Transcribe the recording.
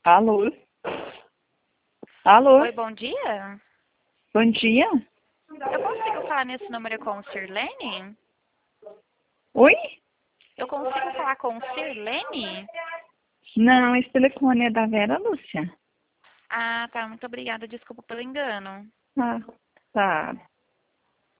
Alô? Alô? Oi, bom dia. Bom dia? Eu consigo falar nesse número com o Sirlene? Oi? Eu consigo falar com o Sirlene? Não, esse telefone é da Vera Lúcia. Ah, tá. Muito obrigada. Desculpa pelo engano. Ah, tá.